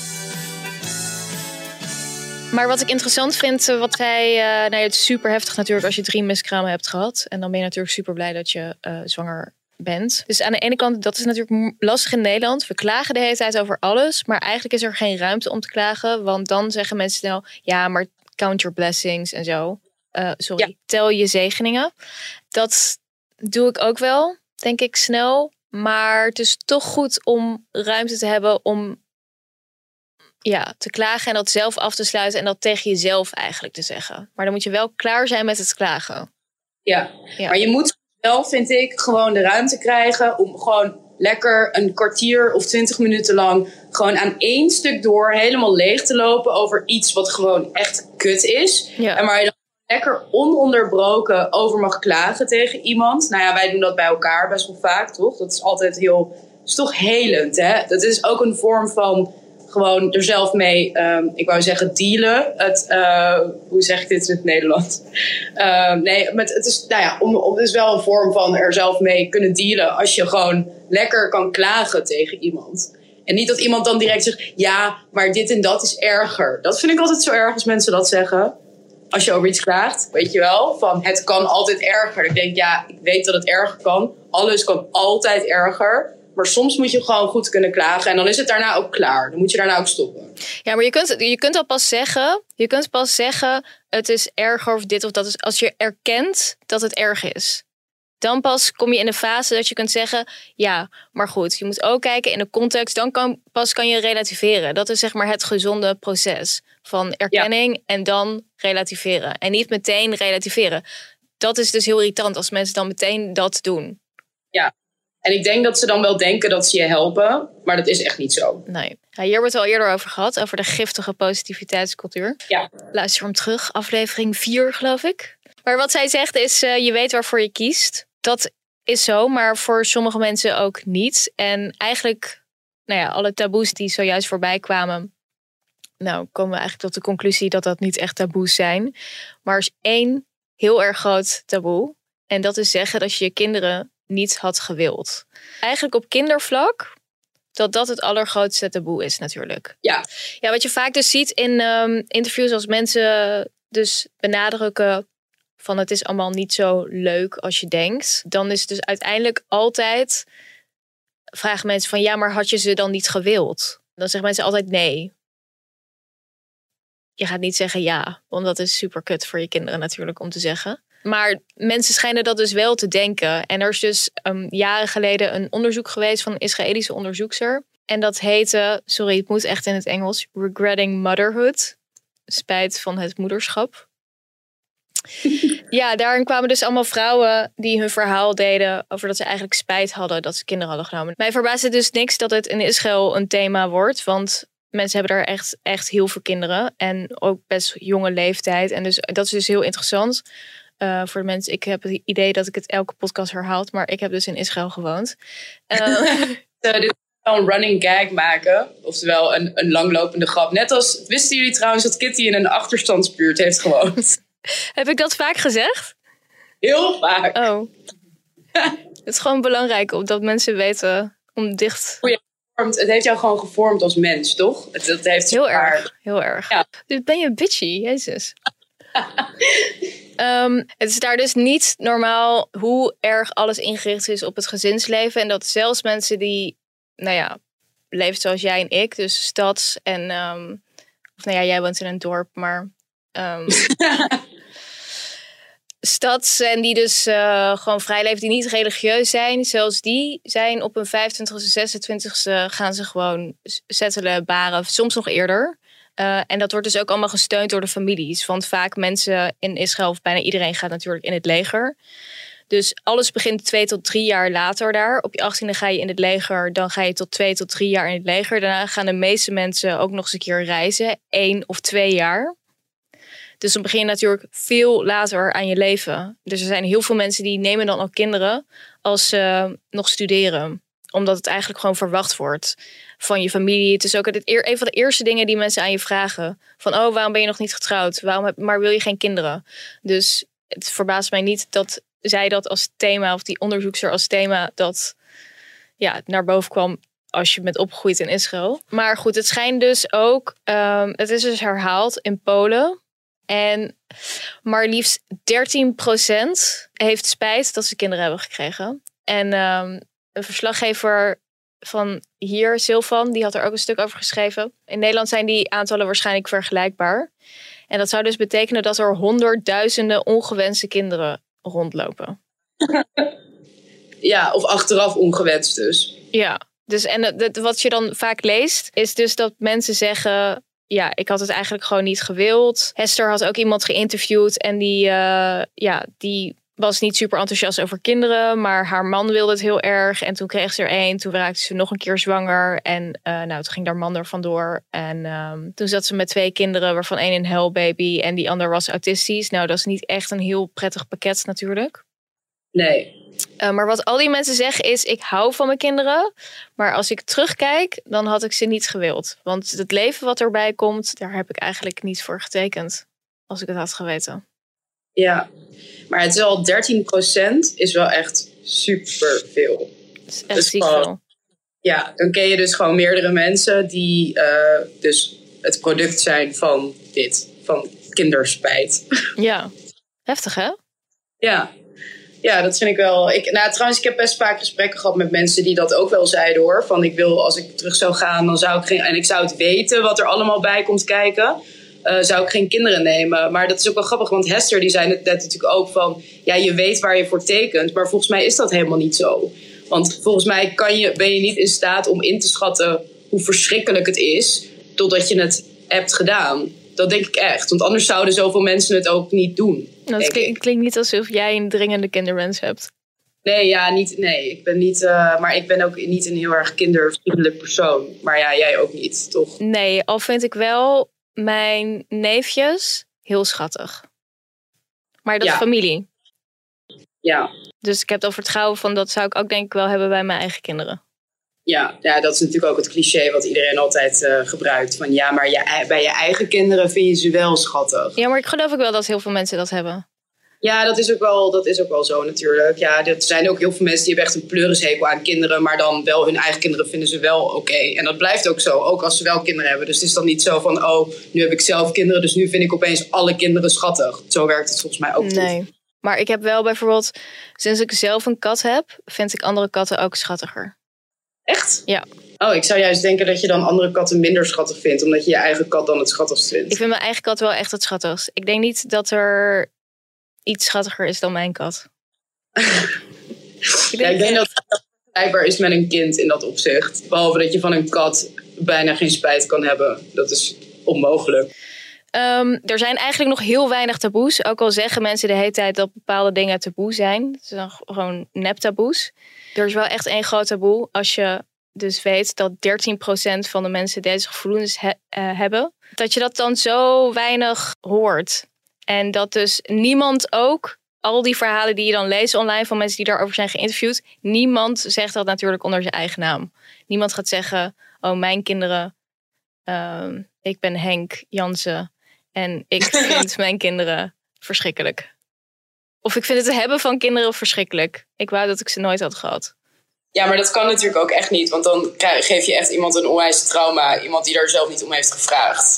Maar wat ik interessant vind, wat hij, uh, nou ja, het is super heftig natuurlijk als je drie miskramen hebt gehad. En dan ben je natuurlijk super blij dat je uh, zwanger bent. Dus aan de ene kant, dat is natuurlijk lastig in Nederland. We klagen de hele tijd over alles, maar eigenlijk is er geen ruimte om te klagen. Want dan zeggen mensen snel, ja, maar count your blessings en zo. Uh, sorry, ja. Tel je zegeningen. Dat doe ik ook wel, denk ik, snel. Maar het is toch goed om ruimte te hebben om ja, te klagen en dat zelf af te sluiten en dat tegen jezelf eigenlijk te zeggen. Maar dan moet je wel klaar zijn met het klagen. Ja, ja. Maar je moet wel, vind ik, gewoon de ruimte krijgen om gewoon lekker een kwartier of twintig minuten lang gewoon aan één stuk door helemaal leeg te lopen over iets wat gewoon echt kut is. Ja. En waar je dan lekker ononderbroken over mag klagen tegen iemand. Nou ja, wij doen dat bij elkaar best wel vaak, toch? Dat is altijd heel, dat is toch helend, hè? Dat is ook een vorm van gewoon er zelf mee, um, ik wou zeggen dealen. Het, uh, hoe zeg ik dit in het Nederlands? Uh, nee, met, het is, nou ja, om, om, het is wel een vorm van er zelf mee kunnen dealen als je gewoon lekker kan klagen tegen iemand. En niet dat iemand dan direct zegt, ja, maar dit en dat is erger. Dat vind ik altijd zo erg als mensen dat zeggen. als je over iets klaagt, weet je wel, van het kan altijd erger. Ik denk, ja, ik weet dat het erger kan. Alles kan altijd erger. Maar soms moet je gewoon goed kunnen klagen. En dan is het daarna ook klaar. Dan moet je daarna ook stoppen. Ja, maar je kunt, je kunt al pas zeggen... Je kunt pas zeggen, het is erger of dit of dat. Is als je erkent dat het erg is. Dan pas kom je in de fase dat je kunt zeggen... Ja, maar goed, je moet ook kijken in de context. Dan kan, pas kan je relativeren. Dat is zeg maar het gezonde proces. Van erkenning ja. en dan relativeren. En niet meteen relativeren. Dat is dus heel irritant als mensen dan meteen dat doen. Ja. En ik denk dat ze dan wel denken dat ze je helpen. Maar dat is echt niet zo. Nee. Ja, hier hebben we het al eerder over gehad. Over de giftige positiviteitscultuur. Ja. Luister hem terug. Aflevering vier, geloof ik. Maar wat zij zegt is, uh, je weet waarvoor je kiest. Dat is zo, maar voor sommige mensen ook niet. En eigenlijk, nou ja, alle taboes die zojuist voorbij kwamen... Nou, komen we eigenlijk tot de conclusie dat dat niet echt taboes zijn. Maar er is één heel erg groot taboe. En dat is zeggen dat je je kinderen niet had gewild. Eigenlijk op kindervlak, dat dat het allergrootste taboe is natuurlijk. Ja. Ja, wat je vaak dus ziet in um, interviews als mensen dus benadrukken van het is allemaal niet zo leuk als je denkt. Dan is het dus uiteindelijk altijd, vragen mensen van ja, maar had je ze dan niet gewild? Dan zeggen mensen altijd nee. Je gaat niet zeggen ja, want dat is super kut voor je kinderen natuurlijk om te zeggen. Maar mensen schijnen dat dus wel te denken. En er is dus um, jaren geleden een onderzoek geweest van een Israëlische onderzoekster. En dat heette, sorry, het moet echt in het Engels, Regretting Motherhood. Spijt van het moederschap. Ja, daarin kwamen dus allemaal vrouwen die hun verhaal deden over dat ze eigenlijk spijt hadden dat ze kinderen hadden genomen. Mij verbaast het dus niks dat het in Israël een thema wordt, want mensen hebben daar echt, echt heel veel kinderen en ook best jonge leeftijd. En dus dat is dus heel interessant uh, voor de mensen. Ik heb het idee dat ik het elke podcast herhaal, maar ik heb dus in Israël gewoond. Uh, Dit wel een running gag maken, oftewel een, een langlopende grap. Net als, wisten jullie trouwens dat Kitty in een achterstandsbuurt heeft gewoond? Heb ik dat vaak gezegd? Heel vaak. Oh. Het is gewoon belangrijk omdat mensen weten om dicht... Het heeft jou gewoon gevormd als mens, toch? Het, het heeft heel haar... erg, heel erg. Ja. Dus ben je bitchy, jezus. um, het is daar dus niet normaal hoe erg alles ingericht is op het gezinsleven. En dat zelfs mensen die, nou ja, leven zoals jij en ik, dus stads en... Um, of nou ja, jij woont in een dorp, maar... Um, stads en die dus uh, gewoon vrij leven, die niet religieus zijn. Zelfs die zijn op hun vijfentwintigste, zesentwintigste gaan ze gewoon settelen, baren, soms nog eerder. Uh, en dat wordt dus ook allemaal gesteund door de families. Want vaak mensen in Israël, of bijna iedereen gaat natuurlijk in het leger. Dus alles begint twee tot drie jaar later daar. Op je achttiende ga je in het leger, dan ga je tot twee tot drie jaar in het leger. Daarna gaan de meeste mensen ook nog eens een keer reizen, één of twee jaar. Dus dan begin je natuurlijk veel later aan je leven. Dus er zijn heel veel mensen die nemen dan ook kinderen als ze uh, nog studeren. Omdat het eigenlijk gewoon verwacht wordt van je familie. Het is ook het eer, een van de eerste dingen die mensen aan je vragen. Van, oh, waarom ben je nog niet getrouwd? Waarom heb, maar wil je geen kinderen? Dus het verbaast mij niet dat zij dat als thema, of die onderzoekster als thema, dat ja, naar boven kwam als je bent opgegroeid in Israël. Maar goed, het schijnt dus ook, um, het is dus herhaald in Polen. En maar liefst dertien procent heeft spijt dat ze kinderen hebben gekregen. En um, een verslaggever van hier, Silvan, die had er ook een stuk over geschreven. In Nederland zijn die aantallen waarschijnlijk vergelijkbaar. En dat zou dus betekenen dat er honderdduizenden ongewenste kinderen rondlopen. Ja, of achteraf ongewenst dus. Ja, dus en het, het, wat je dan vaak leest, is dus dat mensen zeggen, ja, ik had het eigenlijk gewoon niet gewild. Hester had ook iemand geïnterviewd en die, uh, ja, die was niet super enthousiast over kinderen, maar haar man wilde het heel erg. En toen kreeg ze er één, toen raakte ze nog een keer zwanger. En uh, nou, toen ging haar man er vandoor. En um, toen zat ze met twee kinderen, waarvan één een huilbaby en die ander was autistisch. Nou, dat is niet echt een heel prettig pakket natuurlijk. Nee. Uh, maar wat al die mensen zeggen is, ik hou van mijn kinderen. Maar als ik terugkijk, dan had ik ze niet gewild. Want het leven wat erbij komt, daar heb ik eigenlijk niet voor getekend. Als ik het had geweten. Ja, maar het is wel dertien procent is wel echt super veel. Dat is echt ziek veel. Ja, dan ken je dus gewoon meerdere mensen die uh, dus het product zijn van dit. Van kinderspijt. Ja, heftig hè? Ja. Ja, dat vind ik wel. Ik, nou, trouwens, ik heb best vaak gesprekken gehad met mensen die dat ook wel zeiden hoor. Van ik wil, als ik terug zou gaan, dan zou ik geen. En ik zou het weten wat er allemaal bij komt kijken. Uh, zou ik geen kinderen nemen. Maar dat is ook wel grappig, want Hester die zei net, net natuurlijk ook van. Ja, je weet waar je voor tekent. Maar volgens mij is dat helemaal niet zo. Want volgens mij kan je, ben je niet in staat om in te schatten hoe verschrikkelijk het is. Totdat je het hebt gedaan. Dat denk ik echt. Want anders zouden zoveel mensen het ook niet doen. Dat klinkt, klinkt niet alsof jij een dringende kinderwens hebt. Nee, ja, niet, nee. Ik ben niet, uh, maar ik ben ook niet een heel erg kindervriendelijk persoon. Maar ja, jij ook niet, toch? Nee, al vind ik wel mijn neefjes heel schattig. Maar dat ja. is familie. Ja. Dus ik heb het vertrouwen van dat zou ik ook denk ik wel hebben bij mijn eigen kinderen. Ja, ja, dat is natuurlijk ook het cliché wat iedereen altijd uh, gebruikt. Van ja, maar je, bij je eigen kinderen vind je ze wel schattig. Ja, maar ik geloof ook wel dat heel veel mensen dat hebben. Ja, dat is ook wel, dat is ook wel zo natuurlijk. Ja, er zijn ook heel veel mensen die hebben echt een pleurishekel aan kinderen. Maar dan wel hun eigen kinderen vinden ze wel oké. Okay. En dat blijft ook zo, ook als ze wel kinderen hebben. Dus het is dan niet zo van, oh, nu heb ik zelf kinderen. Dus nu vind ik opeens alle kinderen schattig. Zo werkt het volgens mij ook niet. Nee, maar ik heb wel bijvoorbeeld, sinds ik zelf een kat heb, vind ik andere katten ook schattiger. Echt? Ja. Oh, ik zou juist denken dat je dan andere katten minder schattig vindt. Omdat je je eigen kat dan het schattigst vindt. Ik vind mijn eigen kat wel echt het schattigst. Ik denk niet dat er iets schattiger is dan mijn kat. ik denk, ja, ik denk dat het vergelijkbaar is met een kind in dat opzicht. Behalve dat je van een kat bijna geen spijt kan hebben. Dat is onmogelijk. Um, er zijn eigenlijk nog heel weinig taboes. Ook al zeggen mensen de hele tijd dat bepaalde dingen taboe zijn. Het zijn gewoon neptaboes. Er is wel echt één groot taboe. Als je dus weet dat dertien procent van de mensen deze gevoelens he- uh, hebben. Dat je dat dan zo weinig hoort. En dat dus niemand ook, al die verhalen die je dan leest online van mensen die daarover zijn geïnterviewd. Niemand zegt dat natuurlijk onder zijn eigen naam. Niemand gaat zeggen, oh mijn kinderen, uh, ik ben Henk Jansen. En ik vind mijn kinderen verschrikkelijk. Of ik vind het hebben van kinderen verschrikkelijk. Ik wou dat ik ze nooit had gehad. Ja, maar dat kan natuurlijk ook echt niet. Want dan geef je echt iemand een onwijs trauma. Iemand die daar zelf niet om heeft gevraagd.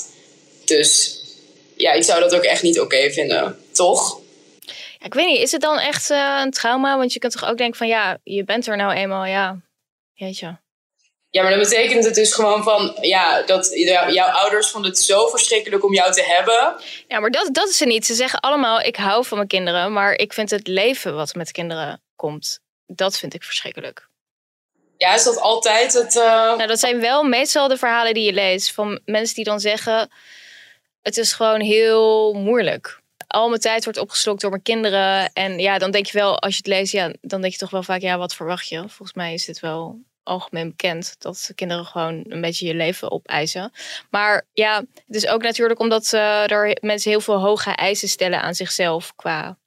Dus ja, ik zou dat ook echt niet oké okay vinden. Toch? Ja, ik weet niet, is het dan echt uh, een trauma? Want je kunt toch ook denken van ja, je bent er nou eenmaal, ja. Jeetje. Ja, maar dat betekent het dus gewoon van, ja, dat jouw ouders vonden het zo verschrikkelijk om jou te hebben. Ja, maar dat, dat is het niet. Ze zeggen allemaal, ik hou van mijn kinderen, maar ik vind het leven wat met kinderen komt, dat vind ik verschrikkelijk. Ja, is dat altijd het... Uh... Nou, dat zijn wel meestal de verhalen die je leest van mensen die dan zeggen, het is gewoon heel moeilijk. Al mijn tijd wordt opgeslokt door mijn kinderen. En ja, dan denk je wel, als je het leest, ja, dan denk je toch wel vaak, ja, wat verwacht je? Volgens mij is dit wel algemeen bekend dat kinderen gewoon een beetje je leven opeisen. Maar ja, het is ook natuurlijk omdat uh, er mensen heel veel hoge eisen stellen aan zichzelf qua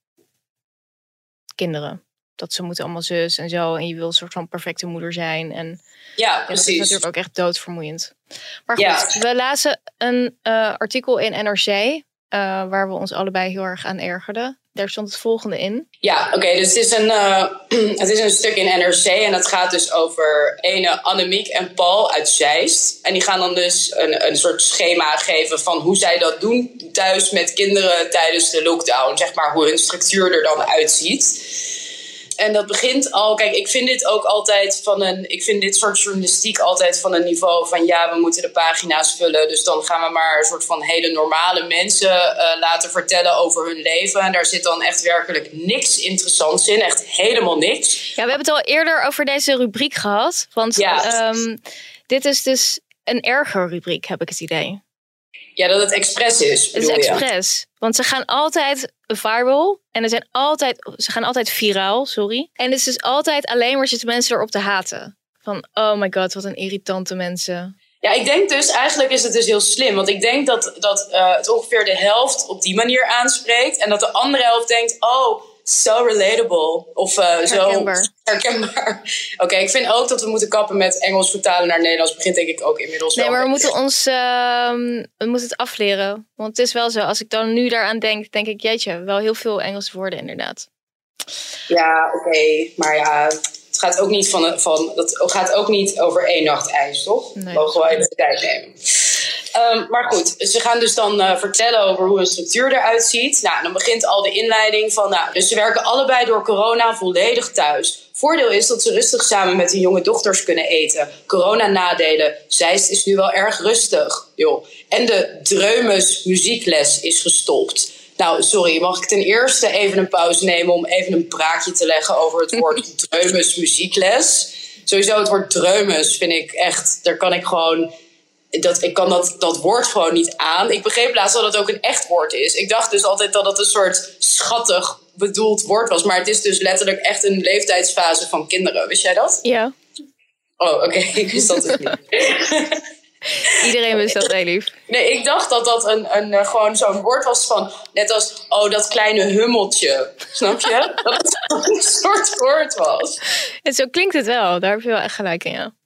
kinderen. Dat ze moeten allemaal zus en zo. En je wil een soort van perfecte moeder zijn. En ja, ja, precies. Dat is natuurlijk ook echt doodvermoeiend. Maar goed, ja. we lazen een uh, artikel in N R C... Uh, waar we ons allebei heel erg aan ergerden. Daar stond het volgende in. Ja, oké. Okay, dus het is, een, uh, het is een stuk in N R C. En dat gaat dus over ene Annemiek en Paul uit Zeist. En die gaan dan dus een, een soort schema geven van hoe zij dat doen thuis met kinderen tijdens de lockdown. Zeg maar hoe hun structuur er dan uitziet. En dat begint al, kijk, ik vind dit ook altijd van een, ik vind dit soort journalistiek altijd van een niveau van ja, we moeten de pagina's vullen. Dus dan gaan we maar een soort van hele normale mensen uh, laten vertellen over hun leven. En daar zit dan echt werkelijk niks interessants in, echt helemaal niks. Ja, we hebben het al eerder over deze rubriek gehad. Want ja. um, dit is dus een erger rubriek, heb ik het idee. Ja, dat het expres is. Het is expres. Want ze gaan altijd viral. En er zijn altijd, ze gaan altijd viraal, sorry. En het is dus altijd alleen maar zitten mensen erop te haten. Van, oh my god, wat een irritante mensen. Ja, ik denk dus, eigenlijk is het dus heel slim. Want ik denk dat, dat uh, het ongeveer de helft op die manier aanspreekt. En dat de andere helft denkt, oh, so relatable. Of uh, herkenbaar. zo herkenbaar. Oké, okay, ik vind ook dat we moeten kappen met Engels vertalen naar Nederlands. Begint denk ik ook inmiddels nee, wel. Nee, maar we moeten ons, uh, we moeten het afleren. Want het is wel zo, als ik dan nu daaraan denk, denk ik, jeetje, wel heel veel Engelse woorden inderdaad. Ja, oké. Okay. Maar ja, het gaat ook niet van, van, dat gaat ook niet over één nacht ijs, toch? Nee, we gewoon even de tijd nemen. Um, maar goed, ze gaan dus dan uh, vertellen over hoe een structuur eruit ziet. Nou, dan begint al de inleiding van... Nou, dus ze werken allebei door corona volledig thuis. Voordeel is dat ze rustig samen met hun jonge dochters kunnen eten. Corona-nadelen. Zeist is nu wel erg rustig, joh. En de Dreumes muziekles is gestopt. Nou, sorry, mag ik ten eerste even een pauze nemen... om even een praatje te leggen over het woord Dreumes muziekles? Sowieso het woord Dreumes vind ik echt... Daar kan ik gewoon... Dat, ik kan dat, dat woord gewoon niet aan. Ik begreep laatst dat het ook een echt woord is. Ik dacht dus altijd dat het een soort schattig bedoeld woord was. Maar het is dus letterlijk echt een leeftijdsfase van kinderen. Wist jij dat? Ja. Oh, oké. Okay. Ik wist dat dus niet. Iedereen wist dat heel lief. Nee, ik dacht dat dat een, een, gewoon zo'n woord was van... Net als, oh, dat kleine hummeltje. Snap je? Dat het een soort woord was. En zo klinkt het wel. Daar heb je wel echt gelijk in, ja.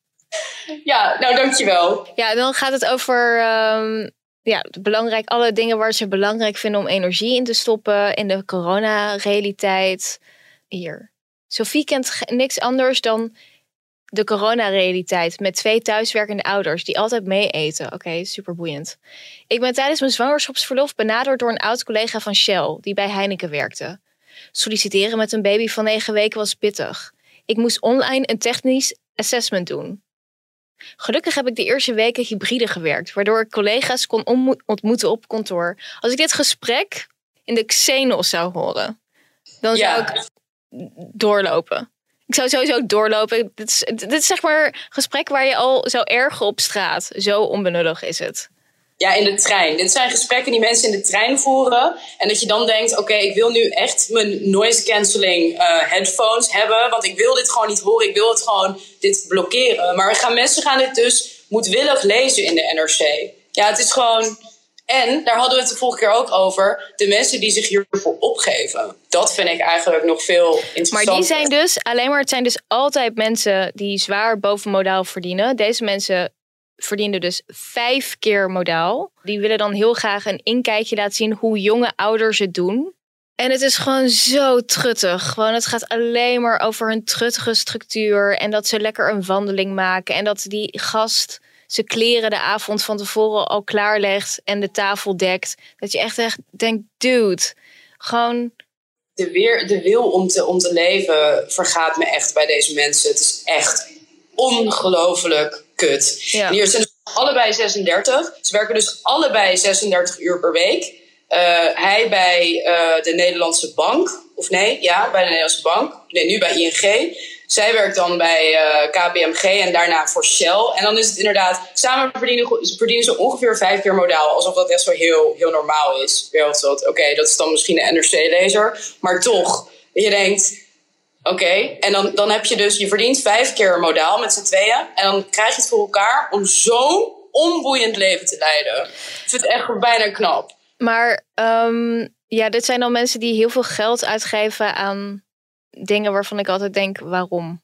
Ja, nou dankjewel. Ja, dan gaat het over um, ja, belangrijk, alle dingen waar ze belangrijk vinden om energie in te stoppen in de corona-realiteit. Hier. Sophie kent niks anders dan de corona-realiteit met twee thuiswerkende ouders die altijd mee eten. Oké, okay, super boeiend. Ik ben tijdens mijn zwangerschapsverlof benaderd door een oud collega van Shell die bij Heineken werkte. Solliciteren met een baby van negen weken was pittig. Ik moest online een technisch assessment doen. Gelukkig heb ik de eerste weken hybride gewerkt, waardoor ik collega's kon ontmo- ontmoeten op kantoor. Als ik dit gesprek in de Xenos zou horen, dan zou ja. ik doorlopen. Ik zou sowieso doorlopen. Dit is, dit is zeg maar een gesprek waar je al zou ergen op straat. Zo onbenullig is het. Ja, in de trein. Dit zijn gesprekken die mensen in de trein voeren. En dat je dan denkt, oké, okay, ik wil nu echt mijn noise cancelling uh, headphones hebben. Want ik wil dit gewoon niet horen. Ik wil het gewoon dit blokkeren. Maar we gaan, mensen gaan dit dus moedwillig lezen in de N R C. Ja, het is gewoon... En, daar hadden we het de vorige keer ook over... de mensen die zich hiervoor opgeven. Dat vind ik eigenlijk nog veel interessanter. Maar die zijn dus alleen maar... Het zijn dus altijd mensen die zwaar boven modaal verdienen. Deze mensen... verdienen dus vijf keer modaal. Die willen dan heel graag een inkijkje laten zien hoe jonge ouders het doen. En het is gewoon zo truttig. Gewoon, het gaat alleen maar over een truttige structuur. En dat ze lekker een wandeling maken. En dat die gast zijn kleren de avond van tevoren al klaarlegt en de tafel dekt. Dat je echt, echt denkt, dude, gewoon... De, weer, de wil om te, om te leven vergaat me echt bij deze mensen. Het is echt ongelooflijk kut. Ja. En hier zijn dus allebei zesendertig. Ze werken dus allebei zesendertig uur per week. Uh, hij bij uh, de Nederlandse Bank. Of nee, ja, bij de Nederlandse Bank. Nee, nu bij I N G. Zij werkt dan bij uh, K P M G en daarna voor Shell. En dan is het inderdaad... Samen verdienen, verdienen ze ongeveer vijf keer modaal. Alsof dat echt zo heel, heel normaal is. Oké, okay, dat is dan misschien een N R C-lezer. Maar toch, je denkt... Oké, okay. En dan, dan heb je dus... Je verdient vijf keer modaal met z'n tweeën. En dan krijg je het voor elkaar om zo'n onboeiend leven te leiden. Ik vind het echt bijna knap. Maar um, ja, dit zijn dan mensen die heel veel geld uitgeven aan dingen waarvan ik altijd denk, waarom?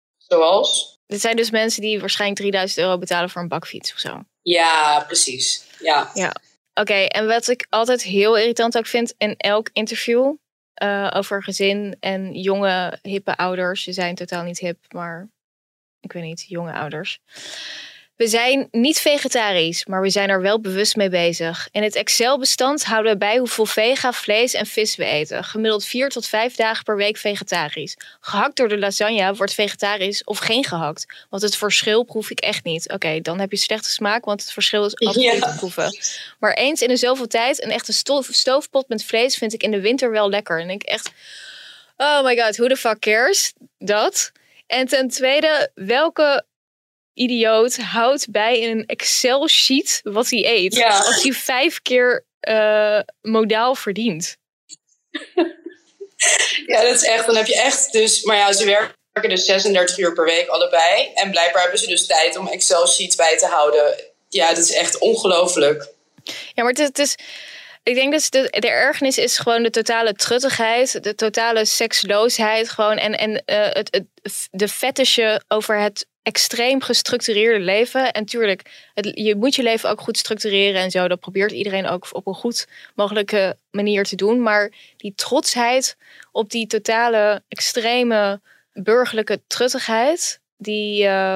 Zoals? Dit zijn dus mensen die waarschijnlijk drieduizend euro betalen voor een bakfiets of zo. Ja, precies. Ja. Ja. Oké, okay, en wat ik altijd heel irritant ook vind in elk interview uh, over gezin en jonge, hippe ouders. Ze zijn totaal niet hip, maar ik weet niet, jonge ouders. We zijn niet vegetarisch, maar we zijn er wel bewust mee bezig. In het Excel-bestand houden we bij hoeveel vega, vlees en vis we eten. Gemiddeld vier tot vijf dagen per week vegetarisch. Gehakt door de lasagne wordt vegetarisch of geen gehakt. Want het verschil proef ik echt niet. Oké, okay, dan heb je slechte smaak, want het verschil is absoluut ja. te proeven. Maar eens in de zoveel tijd, een echte stoof, stoofpot met vlees vind ik in de winter wel lekker. En ik echt, oh my god, who the fuck cares? Dat. En ten tweede, welke... idioot houdt bij in een Excel-sheet wat hij eet. Ja. Als hij vijf keer uh, modaal verdient. Ja, dat is echt... Dan heb je echt dus... Maar ja, ze werken dus zesendertig uur per week allebei. En blijkbaar hebben ze dus tijd om Excel-sheets bij te houden. Ja, dat is echt ongelooflijk. Ja, maar het is... Het is ik denk dat de, de ergernis is gewoon de totale truttigheid. De totale seksloosheid. Gewoon, en en uh, het, het, de fetische over het extreem gestructureerde leven. En tuurlijk, het, je moet je leven ook goed structureren en zo. Dat probeert iedereen ook op een goed mogelijke manier te doen. Maar die trotsheid op die totale extreme burgerlijke truttigheid, die, uh,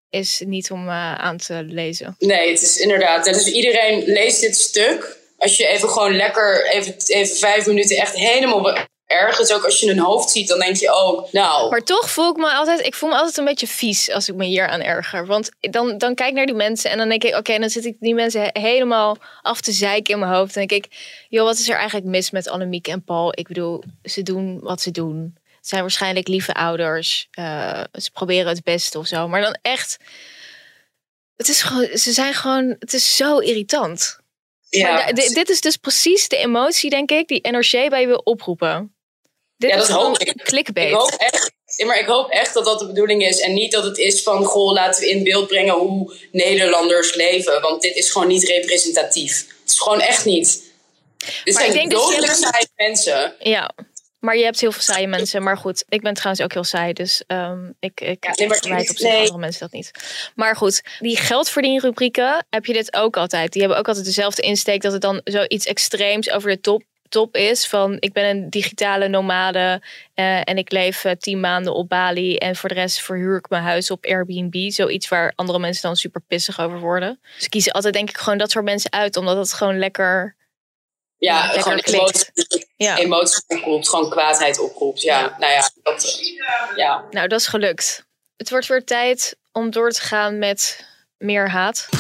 is niet om uh, aan te lezen. Nee, het is inderdaad. Dus iedereen leest dit stuk. Als je even gewoon lekker, even, even vijf minuten echt helemaal ergens. Ook als je een hoofd ziet, dan denk je ook, nou... Maar toch voel ik me altijd, ik voel me altijd een beetje vies als ik me hier aan erger. Want dan, dan kijk ik naar die mensen en dan denk ik, oké, okay, dan zit ik die mensen he- helemaal af te zeiken in mijn hoofd. En denk ik, joh, wat is er eigenlijk mis met Annemiek en Paul? Ik bedoel, ze doen wat ze doen. Het zijn waarschijnlijk lieve ouders. Uh, ze proberen het beste of zo. Maar dan echt, het is gewoon, ze zijn gewoon, het is zo irritant. Ja. Maar d- dit is dus precies de emotie, denk ik, die N R C bij je wil oproepen. Dit ja, is dat hoop ik. Clickbait. Ik hoop echt, ja, maar ik hoop echt dat dat de bedoeling is. En niet dat het is van, goh, laten we in beeld brengen hoe Nederlanders leven. Want dit is gewoon niet representatief. Het is gewoon echt niet. Dit maar zijn dodelijk saaie mensen. Ja, maar je hebt heel veel saaie mensen. Maar goed, ik ben trouwens ook heel saai. Dus um, ik, ik ja, nee, verwijt op zich nee. andere mensen dat niet. Maar goed, die geldverdienrubrieken heb je dit ook altijd. Die hebben ook altijd dezelfde insteek. Dat het dan zoiets extreems over de top... top is van ik ben een digitale nomade uh, en ik leef uh, tien maanden op Bali en voor de rest verhuur ik mijn huis op Airbnb. Zoiets waar andere mensen dan super pissig over worden. Dus ik kies altijd denk ik gewoon dat soort mensen uit, omdat het gewoon lekker ja, lekker gewoon emotie, ja. emotie oproept, gewoon kwaadheid oproept. Ja, ja. Nou ja, dat, ja. Nou, dat is gelukt. Het wordt weer tijd om door te gaan met meer haat.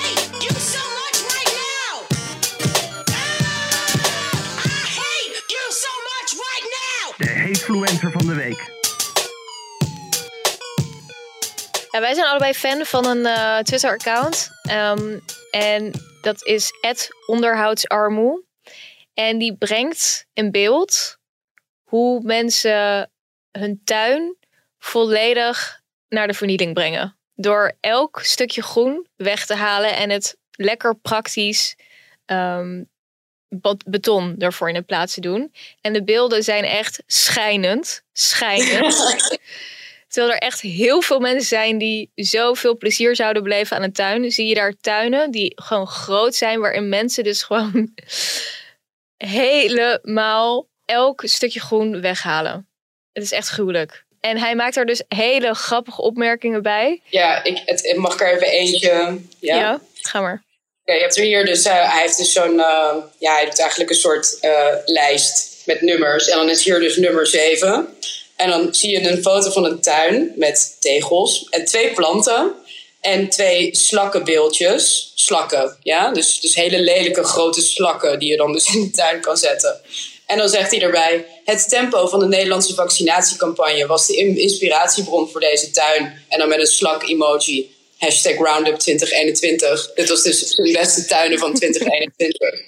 Influencer van de week. Ja, wij zijn allebei fan van een uh, Twitter-account. Um, en dat is at onderhoudsarmoe. En die brengt in beeld hoe mensen hun tuin volledig naar de vernieling brengen. Door elk stukje groen weg te halen en het lekker praktisch... Um, beton ervoor in de plaats te doen. En de beelden zijn echt schijnend. Schijnend. Terwijl er echt heel veel mensen zijn die zoveel plezier zouden beleven aan een tuin. Zie je daar tuinen die gewoon groot zijn, waarin mensen dus gewoon helemaal elk stukje groen weghalen. Het is echt gruwelijk. En hij maakt er dus hele grappige opmerkingen bij. Ja, ik, het, mag ik er even eentje... Ja, ja ga maar. Ja, je hebt er hier dus, uh, hij heeft dus zo'n, uh, ja, hij doet eigenlijk een soort uh, lijst met nummers. En dan is hier dus nummer zeven. En dan zie je een foto van een tuin met tegels en twee planten en twee slakkenbeeldjes. Slakken, ja, dus, dus hele lelijke grote slakken die je dan dus in de tuin kan zetten. En dan zegt hij erbij, het tempo van de Nederlandse vaccinatiecampagne was de inspiratiebron voor deze tuin. En dan met een slak-emoji. Hashtag Roundup twintig eenentwintig. Dit was dus de beste tuinen van twintig eenentwintig.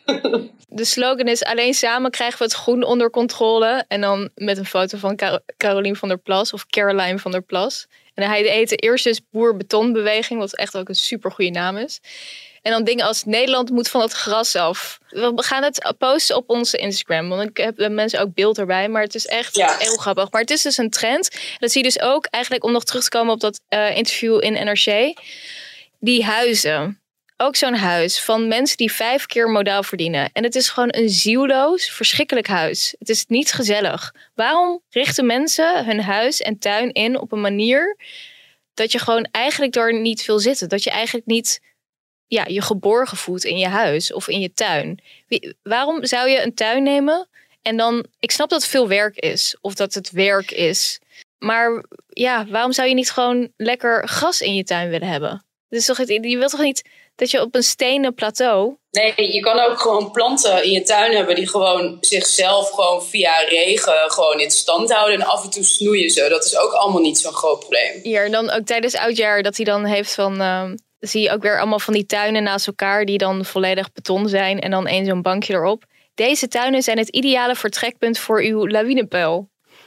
De slogan is alleen samen krijgen we het groen onder controle. En dan met een foto van Car- Carolien van der Plas of Caroline van der Plas. En hij heette eerst dus Boer Betonbeweging, wat echt ook een super goede naam is. En dan dingen als Nederland moet van het gras af. We gaan het posten op onze Instagram. Want ik heb de mensen ook beeld erbij. Maar het is echt ja. heel grappig. Maar het is dus een trend. Dat zie je dus ook eigenlijk om nog terug te komen op dat uh, interview in N R C. Die huizen. Ook zo'n huis van mensen die vijf keer modaal verdienen. En het is gewoon een zielloos, verschrikkelijk huis. Het is niet gezellig. Waarom richten mensen hun huis en tuin in op een manier dat je gewoon eigenlijk door niet wil zitten? Dat je eigenlijk niet... ja, je geborgen voelt in je huis of in je tuin. Wie, waarom zou je een tuin nemen en dan... Ik snap dat het veel werk is of dat het werk is. Maar ja, waarom zou je niet gewoon lekker gras in je tuin willen hebben? Dus toch, je wilt toch niet dat je op een stenen plateau... Nee, je kan ook gewoon planten in je tuin hebben die gewoon zichzelf gewoon via regen gewoon in stand houden. En af en toe snoeien ze. Dat is ook allemaal niet zo'n groot probleem. Hier, dan ook tijdens oudjaar dat hij dan heeft van... Uh, zie je ook weer allemaal van die tuinen naast elkaar die dan volledig beton zijn en dan één zo'n bankje erop. Deze tuinen zijn het ideale vertrekpunt voor uw lawinepeil.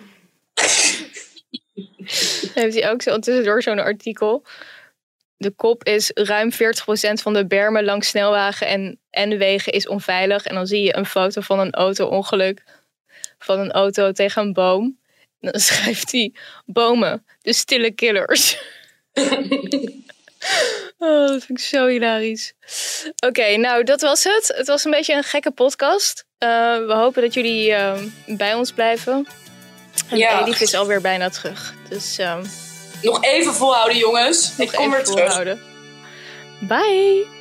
Dan heeft hij ook zo tussendoor zo'n artikel. De kop is ruim veertig procent van de bermen langs snelwagen en, en wegen is onveilig. En dan zie je een foto van een auto-ongeluk. Van een auto tegen een boom. En dan schrijft hij bomen, de stille killers. Oh, dat vind ik zo hilarisch. Oké, okay, nou dat was het. Het was een beetje een gekke podcast. Uh, we hopen dat jullie uh, bij ons blijven. En ja. Elif is alweer bijna terug. Dus uh, Nog even volhouden, jongens. Nog Ik kom even weer terug. volhouden. Bye!